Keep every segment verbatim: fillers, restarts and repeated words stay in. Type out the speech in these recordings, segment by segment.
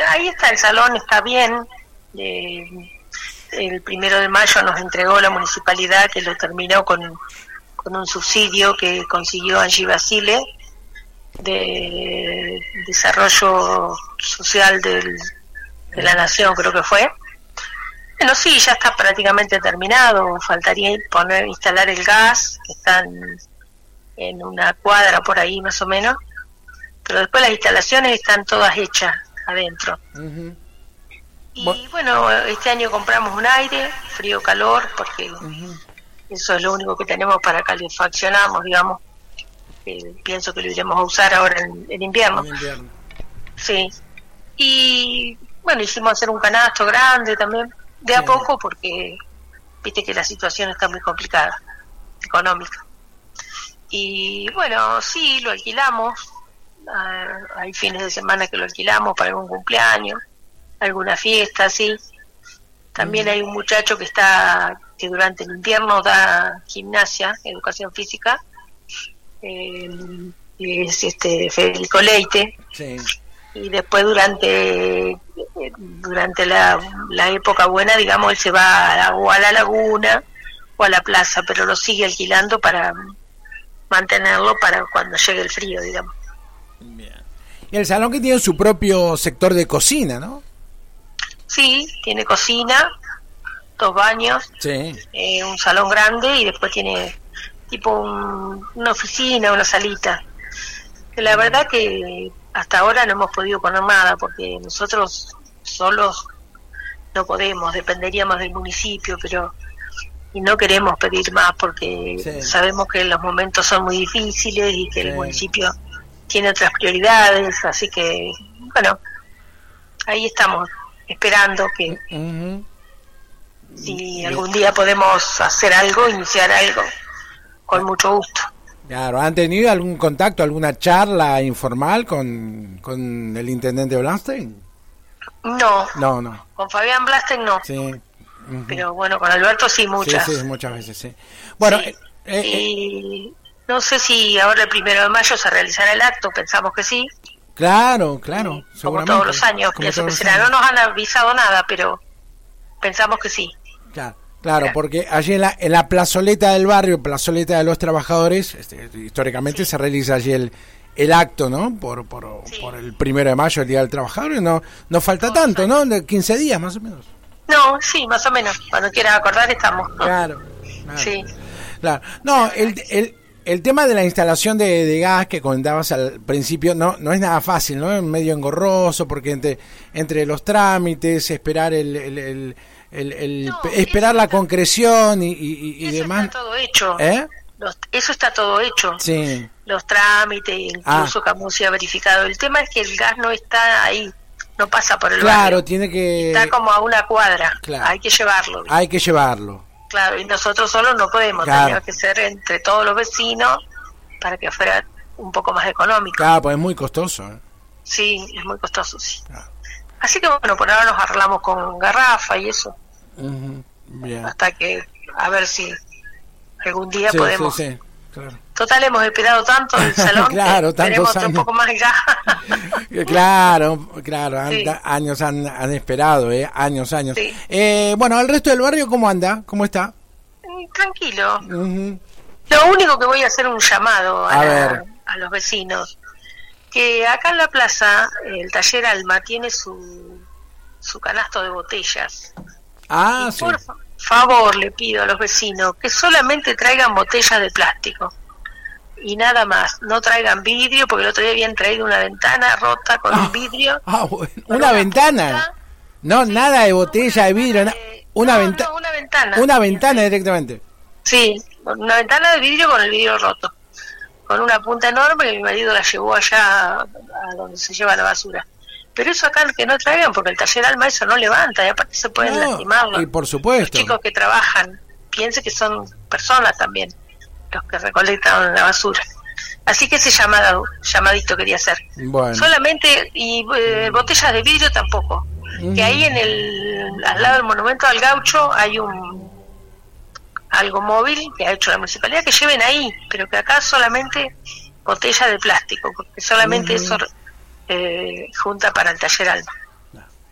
ahí está el salón, está bien. Eh, el primero de mayo nos entregó la municipalidad, que lo terminó con, con un subsidio que consiguió Angie Basile de desarrollo social del, de la nación, creo que fue. Bueno, sí, ya está prácticamente terminado, faltaría poner, instalar el gas, que están en una cuadra por ahí más o menos, pero después las instalaciones están todas hechas adentro. Uh-huh. Y bueno, este año compramos un aire, frío-calor, porque uh-huh. eso es lo único que tenemos para calefaccionarnos, digamos. Eh, pienso que lo iremos a usar ahora en, en invierno. En invierno. Sí. Y bueno, hicimos hacer un canasto grande también, de sí. a poco, porque viste que la situación está muy complicada, económica. Y bueno, sí, lo alquilamos. Uh, hay fines de semana que lo alquilamos para algún cumpleaños, alguna fiesta, sí. También mm. hay un muchacho que está, que durante el invierno da gimnasia, educación física, eh, es este Federico Leite, sí. Y después durante durante la, la época buena, digamos, él se va a la, o a la laguna o a la plaza, pero lo sigue alquilando para mantenerlo para cuando llegue el frío, digamos. Bien. Y el salón que tiene su propio sector de cocina, ¿no? Sí, tiene cocina, dos baños, sí. eh, un salón grande y después tiene tipo un, una oficina, una salita. La verdad que hasta ahora no hemos podido poner nada porque nosotros solos no podemos, dependeríamos del municipio, pero y no queremos pedir más porque sí. sabemos que los momentos son muy difíciles y que sí. el municipio tiene otras prioridades, así que bueno, ahí estamos esperando que uh-huh. si algún día podemos hacer algo, iniciar algo, con mucho gusto. Claro, ¿han tenido algún contacto, alguna charla informal con, con el intendente Blastein? No, no, no. Con Fabián Blastein no. Sí. Uh-huh. Pero bueno, con Alberto sí, muchas. Sí, sí, muchas veces, sí. Bueno, sí. Eh, eh, y no sé si ahora el primero de mayo se realizará el acto, pensamos que sí. Claro, claro. Sí, como todos los años, pienso que será. No nos han avisado nada, pero pensamos que sí. Claro. Claro, porque allí en la, en la plazoleta del barrio, plazoleta de los trabajadores, este, históricamente sí. se realiza allí el, el acto, ¿no? Por por, sí. por el primero de mayo, el Día del Trabajador, y no, no falta no, tanto, ¿no? De quince días más o menos. No, sí, más o menos. Cuando quieras acordar estamos, ¿no? Claro, claro. Sí. Claro. No, el, el, el tema de la instalación de, de gas que comentabas al principio no no es nada fácil, ¿no? Es medio engorroso porque entre entre los trámites, esperar el... el, el El, el no, esperar la está, concreción y, y, y eso demás. Está todo hecho. ¿Eh? Los, eso está todo hecho. Sí. Los trámites, incluso ah. Camusi ha verificado. El tema es que el gas no está ahí, no pasa por el claro, barrio. Claro, tiene que... Está como a una cuadra. Claro. Hay que llevarlo. ¿Viste? Hay que llevarlo. Claro, y nosotros solos no podemos. Claro. Tenía que ser entre todos los vecinos para que fuera un poco más económico. Claro, pues es muy costoso. ¿eh? Sí, es muy costoso, sí. Claro. Así que bueno, por ahora nos arreglamos con garrafa y eso. Uh-huh. Yeah. Hasta que a ver si algún día sí, podemos sí, sí, claro. Total, hemos esperado tanto el salón claro, que tenemos un poco más ya. claro, claro, sí. han, años han, han esperado, eh, años, años. Sí. Eh, bueno, ¿el resto del barrio cómo anda? ¿Cómo está? Tranquilo. Uh-huh. Lo único que voy a hacer un llamado a, a, la, a los vecinos, que acá en la plaza el taller Alma tiene su su canasto de botellas. Ah, y sí. Por favor, le pido a los vecinos que solamente traigan botellas de plástico y nada más, no traigan vidrio, porque el otro día habían traído una ventana rota con ah, un vidrio. Ah, bueno. ¿Una, una ventana? Punta. No, sí, nada de botella de vidrio, na- una, no, venta- no, una ventana. Una ventana directamente. Sí, una ventana de vidrio con el vidrio roto, con una punta enorme que mi marido la llevó allá a donde se lleva la basura. Pero eso acá que no traigan, porque el taller Alma eso no levanta, y aparte se pueden no, lastimar. Y por supuesto. Los chicos que trabajan, piense que son personas también, los que recolectan la basura. Así que ese llamado, llamadito quería hacer. Bueno. Solamente, y eh, botellas de vidrio tampoco. Mm. Que ahí en el, al lado del monumento al gaucho hay un algo móvil que ha hecho la municipalidad, que lleven ahí, pero que acá solamente botellas de plástico, porque solamente mm. eso... Eh, junta para el taller Alma.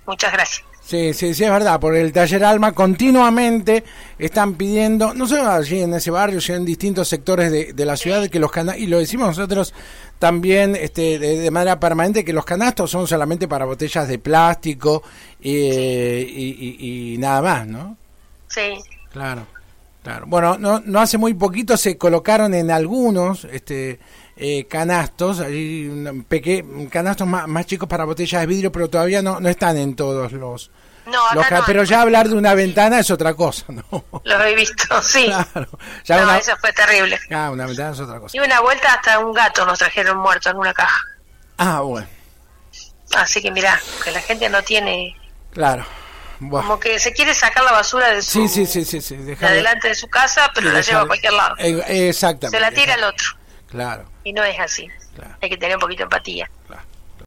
muchas gracias. Sí, sí, sí, es verdad, porque el Taller Alma continuamente están pidiendo, no solo allí en ese barrio, sino en distintos sectores de, de la ciudad, que los canastos, y lo decimos nosotros también este, de, de manera permanente, que los canastos son solamente para botellas de plástico eh, sí. y, y, y nada más, ¿no? Sí. Claro, claro. Bueno, no, no hace muy poquito se colocaron en algunos este eh, canastos, allí peque, canastos más, más chicos para botellas de vidrio, pero todavía no, no están en todos los... No, acá los, no, pero ya hablar de una ventana es otra cosa, ¿no? Lo he visto, sí. Claro. Ya no, una, eso fue terrible. Ah, una ventana es otra cosa. Y una vuelta hasta un gato nos trajeron muerto en una caja. Ah, bueno. Así que mirá, que la gente no tiene... Claro. Bueno. Como que se quiere sacar la basura de su... Sí, sí, sí, sí, sí. de adelante de su casa, pero sí, la dejar, lleva a cualquier lado. Eh, exactamente. Se la tira al otro. Claro. Y no es así. Claro. Hay que tener un poquito de empatía. Claro.